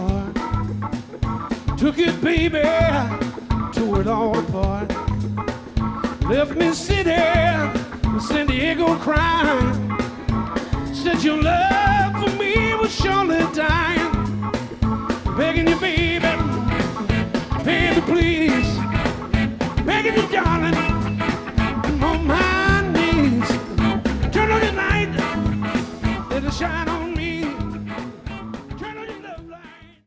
heart. Took it, baby, tore it all apart. Left me sitting in San Diego crying. Said your love for me was surely dying.